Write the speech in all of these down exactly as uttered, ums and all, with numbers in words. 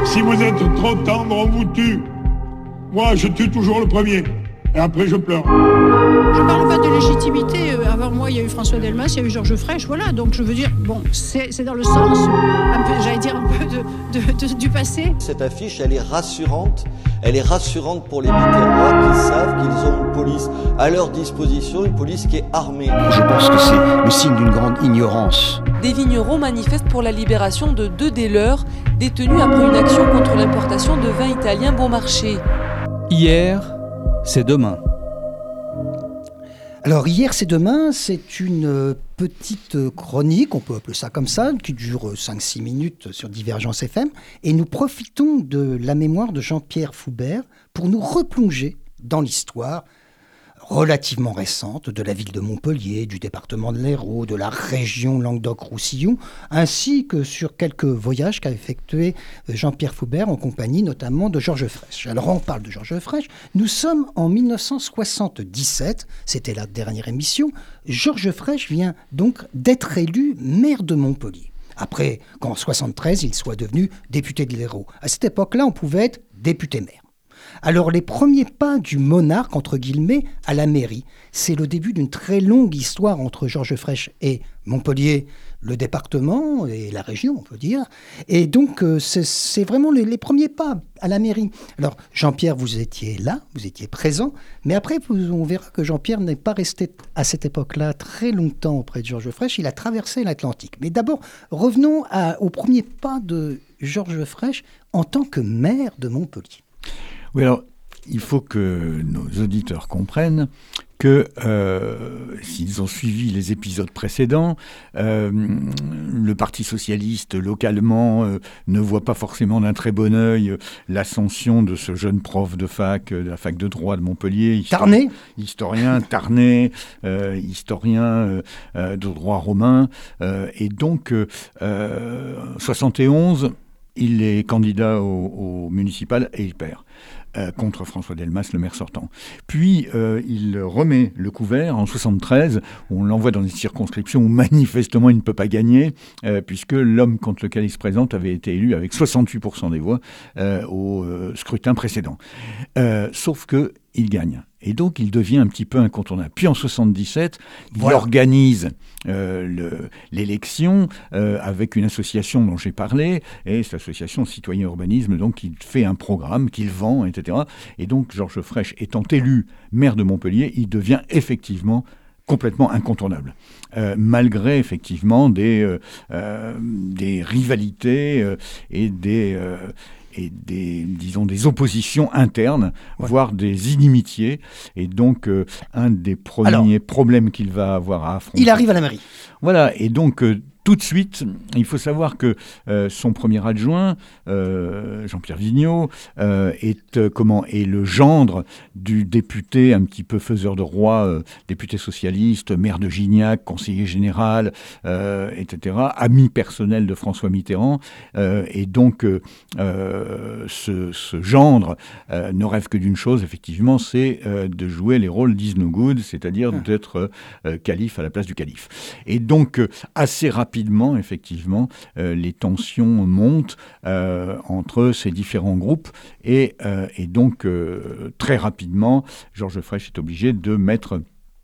Si vous êtes trop tendre, on vous tue. Moi, je tue toujours le premier. Et après, je pleure. Je parle pas de légitimité. Avant moi, il y a eu François Delmas, il y a eu Georges Frêche. Voilà, donc je veux dire, bon, c'est, c'est dans le sens, un peu, j'allais dire, un peu de, de, de, du passé. Cette affiche, elle est rassurante. Elle est rassurante pour les Biterrois qui savent qu'ils ont une police à leur disposition, une police qui est armée. Je pense que c'est le signe d'une grande ignorance. Des vignerons manifestent pour la libération de deux des leurs, détenus après une action contre l'importation de vin italien bon marché. Hier, c'est demain. Alors hier c'est demain, c'est une petite chronique, on peut appeler ça comme ça, qui dure cinq six minutes sur Divergence F M, et nous profitons de la mémoire de Jean-Pierre Foubert pour nous replonger dans l'histoire relativement récente de la ville de Montpellier, du département de l'Hérault, de la région Languedoc-Roussillon, ainsi que sur quelques voyages qu'a effectué Jean-Pierre Foubert en compagnie notamment de Georges Frêche. Alors on parle de Georges Frêche, nous sommes en dix-neuf cent soixante-dix-sept, c'était la dernière émission. Georges Frêche vient donc d'être élu maire de Montpellier. Après qu'en soixante-treize, il soit devenu député de l'Hérault. À cette époque-là, on pouvait être député-maire. Alors les premiers pas du monarque, entre guillemets, à la mairie, c'est le début d'une très longue histoire entre Georges Frêche et Montpellier, le département et la région, on peut dire. Et donc euh, c'est, c'est vraiment les, les premiers pas à la mairie. Alors Jean-Pierre, vous étiez là, vous étiez présent, mais après vous, on verra que Jean-Pierre n'est pas resté à cette époque-là très longtemps auprès de Georges Frêche, il a traversé l'Atlantique. Mais d'abord, revenons à, aux premiers pas de Georges Frêche en tant que maire de Montpellier. Oui, alors, il faut que nos auditeurs comprennent que euh, s'ils ont suivi les épisodes précédents, euh, le Parti socialiste localement euh, ne voit pas forcément d'un très bon œil euh, l'ascension de ce jeune prof de fac, euh, de la fac de droit de Montpellier. Histori- Tarnais Historien, Tarnais, euh, historien euh, euh, de droit romain. Euh, et donc, euh, euh, soixante et onze, il est candidat au, au municipal et il perd. Euh, contre François Delmas, le maire sortant. Puis, euh, il remet le couvert en soixante-treize, on l'envoie dans des circonscriptions où manifestement il ne peut pas gagner, euh, puisque l'homme contre lequel il se présente avait été élu avec soixante-huit pour cent des voix euh, au euh, scrutin précédent. Euh, sauf que il gagne. Et donc, il devient un petit peu incontournable. Puis, en soixante-dix-sept, il voilà. organise euh, le, l'élection euh, avec une association dont j'ai parlé, et cette association Citoyen Urbanisme, donc, il fait un programme qu'il vend, et cetera. Et donc, Georges Frêche étant élu maire de Montpellier, il devient effectivement complètement incontournable, euh, malgré effectivement des, euh, euh, des rivalités euh, et des... Euh, et des, disons, des oppositions internes, ouais. voire des inimitiés. Et donc, euh, un des premiers Alors, problèmes qu'il va avoir à affronter... Il arrive à la mairie. Voilà, et donc... Euh, Tout de suite, il faut savoir que euh, son premier adjoint, euh, Jean-Pierre Vigneault, euh, est, euh, comment, est le gendre du député un petit peu faiseur de roi, euh, député socialiste, maire de Gignac, conseiller général, euh, et cetera, ami personnel de François Mitterrand. Euh, et donc, euh, euh, ce, ce gendre euh, ne rêve que d'une chose, effectivement, c'est euh, de jouer les rôles d'Isnogoud, c'est-à-dire ah. d'être euh, calife à la place du calife. Et donc, euh, assez rapidement, Rapidement, effectivement, euh, les tensions montent euh, entre ces différents groupes et, euh, et donc euh, très rapidement, Georges Frêche est obligé de mettre,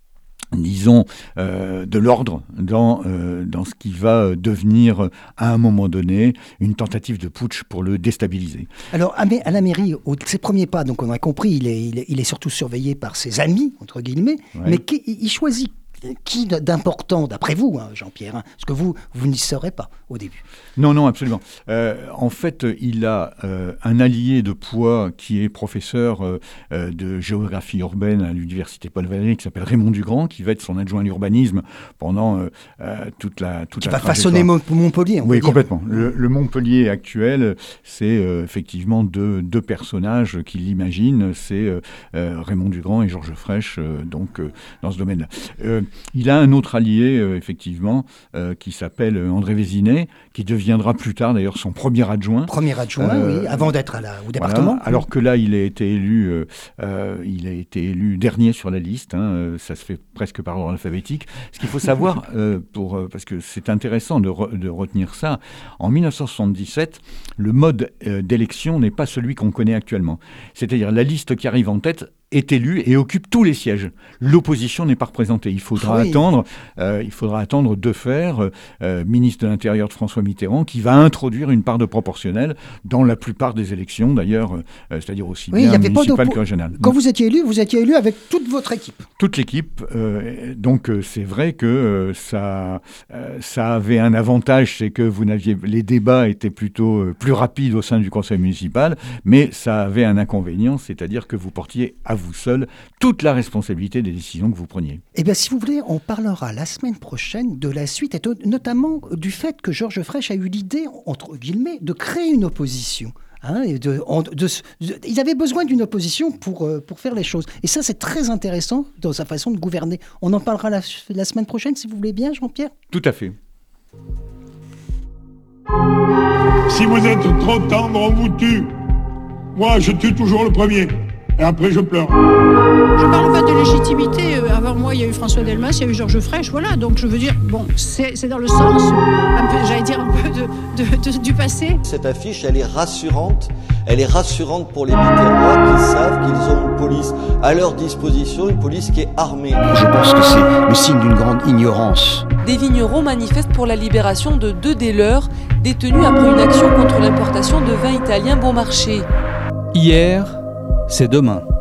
disons, euh, de l'ordre dans, euh, dans ce qui va devenir, à un moment donné, une tentative de putsch pour le déstabiliser. Alors, à la mairie, au, ses premiers pas, donc on a compris, il est, il est, il est surtout surveillé par ses amis, entre guillemets, ouais. mais qui, il choisit qui d'important, d'après vous, hein, Jean-Pierre, hein, parce que vous, vous n'y serez pas au début. Non, non, absolument. Euh, en fait, il a euh, un allié de poids qui est professeur euh, de géographie urbaine à l'université Paul Valéry, qui s'appelle Raymond Dugrand, qui va être son adjoint à l'urbanisme pendant euh, euh, toute la toute qui la va façonner Montpellier. On oui, peut complètement. dire. Le, le Montpellier actuel, c'est euh, effectivement deux, deux personnages qui l'imaginent, c'est euh, euh, Raymond Dugrand et Georges Frêche, euh, donc euh, dans ce domaine-là. Euh, Il a un autre allié, euh, effectivement, euh, qui s'appelle André Vézinet, qui deviendra plus tard d'ailleurs son premier adjoint. Premier adjoint, euh, oui, avant d'être à la, au département. Voilà, alors que là, il a été élu, euh, euh, il a été élu dernier sur la liste. Hein, euh, ça se fait presque par ordre alphabétique. Ce qu'il faut savoir, euh, pour, euh, parce que c'est intéressant de, re, de retenir ça, en dix-neuf cent soixante-dix-sept, le mode euh, d'élection n'est pas celui qu'on connaît actuellement. C'est-à-dire la liste qui arrive en tête est élu et occupe tous les sièges. L'opposition n'est pas représentée. Il faudra oui. attendre, euh, il faudra attendre Defferre, euh, ministre de l'Intérieur de François Mitterrand, qui va introduire une part de proportionnelle dans la plupart des élections, d'ailleurs, euh, c'est-à-dire aussi oui, bien municipales que régionales. Quand vous étiez élu, vous étiez élu avec toute votre équipe. Toute l'équipe. Euh, donc euh, c'est vrai que euh, ça, euh, ça avait un avantage, c'est que vous n'aviez, les débats étaient plutôt euh, plus rapides au sein du conseil municipal, mais ça avait un inconvénient, c'est-à-dire que vous portiez à vous vous seul toute la responsabilité des décisions que vous preniez. Eh bien, si vous voulez, on parlera la semaine prochaine de la suite, et notamment du fait que Georges Frêche a eu l'idée, entre guillemets, de créer une opposition. Hein, et de, de, de, de, ils avaient besoin d'une opposition pour, euh, pour faire les choses. Et ça, c'est très intéressant dans sa façon de gouverner. On en parlera la, la semaine prochaine, si vous voulez bien, Jean-Pierre ? Tout à fait. Si vous êtes trop tendre, on vous tue. Moi, je tue toujours le premier. Et après, je pleure. Je parle pas de légitimité. Avant moi, il y a eu François Delmas, il y a eu Georges Frêche. Voilà, donc je veux dire, bon, c'est, c'est dans le sens, un peu, j'allais dire, un peu de, de, de, du passé. Cette affiche, elle est rassurante. Elle est rassurante pour les Biterrois qui savent qu'ils ont une police à leur disposition, une police qui est armée. Je pense que c'est le signe d'une grande ignorance. Des vignerons manifestent pour la libération de deux des leurs, détenus après une action contre l'importation de vin italien bon marché. Hier, c'est demain.